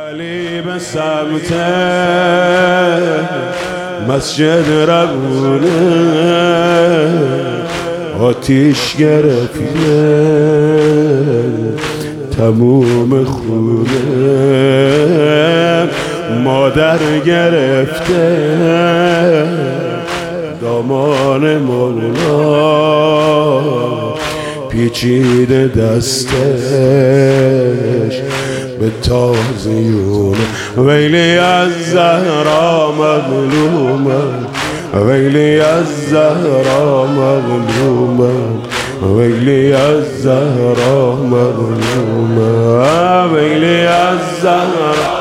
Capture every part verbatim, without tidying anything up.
علی به سمت مسجد روونه آتیش گرفته تموم خونه، مادر گرفته دامان مولا، پیچیده دستش به تازیونه. ویلی از زهرا مظلومه، ویلی از زهرا مظلومه، ویلی از زهرا مظلومه، ویلی از زهرا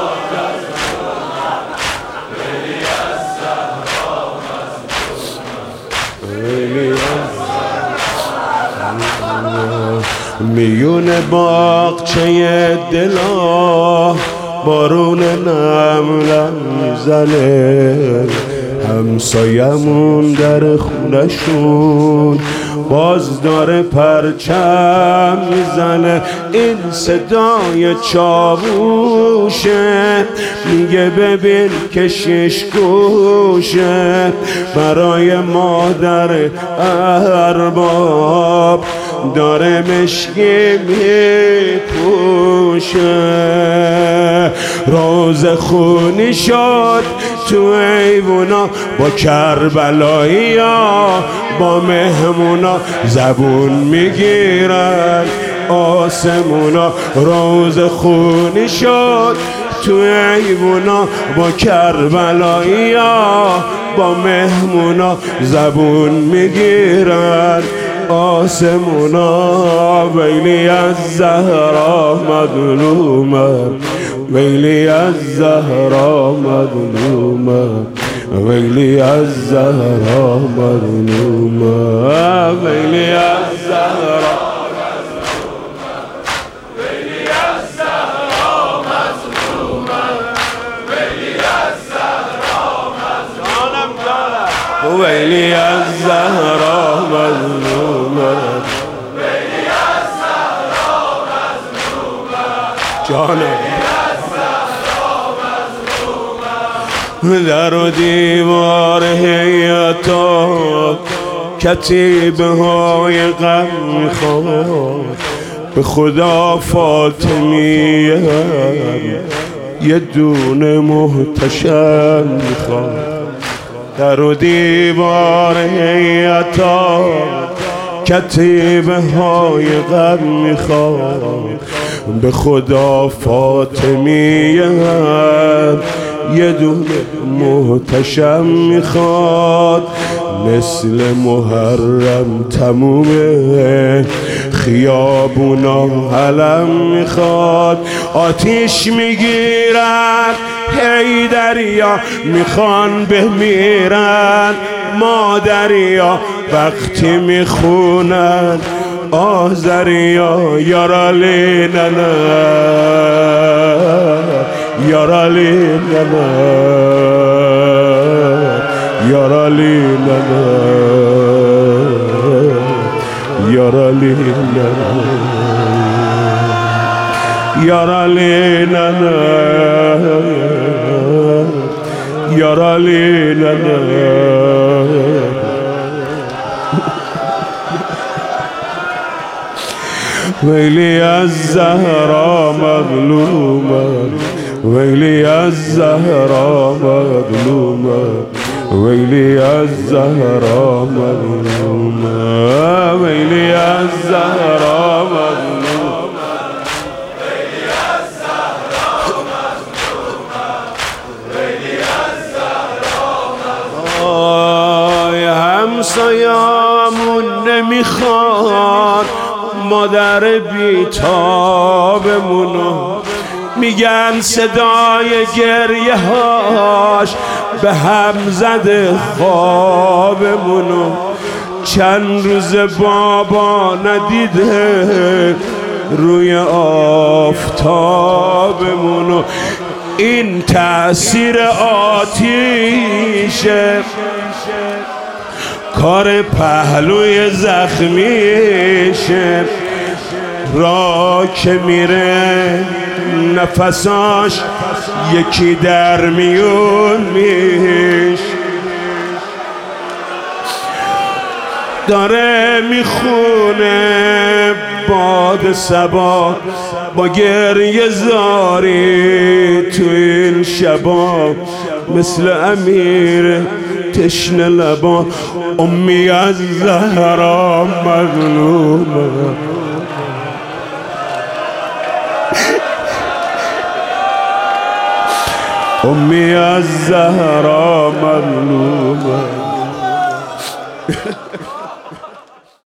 میون باغچه دلا بارون نملم میزنه، همسایمون در خونشون باز داره پرچم میزنه. این صدای چاووشه میگه ببین که شش گوشه، برای مادر ارباب داره مشکی میپوشه. روز خونی شد تو ایوونا با کربلایی ها، با مهمونا زبون میگیرن آسمونا. روز خونی شد تو ایوونا با کربلایی ها، با مهمونا زبون میگیرن آسمونا. ویلی از زهرا مظلومه، ویلی از زهرا مظلومه، ویلی از زهرا مظلومه، ویلی از زهرا ویلی از زهرا مظلومه، ویلی از زهرا مظلومه، جانم در و دیوار حیاتا کتیبه های غم میخواد، به خدا فاطمیه یه دونه محتشم میخواد. در و دیوار حیاتا کتیبه های غم میخواد، به خدا فاطمیه یه دونه محتشم میخواد. مثل محرم تمومه خیابونا علم میخواد، آتیش میگیرن هی دریا میخوان بمیرن، مادریا وقتی میخونن آذریا. یارالی ننه یارالی ننه یارالی ننه یارالی ننه یارالی ننه یارالی ننه. ویلی از زهرا مظلومه، ویلی از زهرا مظلومه، ویلی از زهرا مظلومه، ویلی از زهرا مظلومه، ویلی از زهرا مظلومه، ویلی از زهرا مظلومه. آی همسایمون نمیخواد مادر بیتابمونو، میگن صدای گریه هاش به هم زده خوابمونو. چند روز بابا ندیده روی آفتابمونو. این تأثیر آتیشه کار پهلوی زخمیشه، را که میره نفساش یکی در میون میش داره میخونه باد صبا با گریه زاری تو این شبا مثل امیر تشنه لبا امی از زهرا مظلومه امی از زهرا مظلومه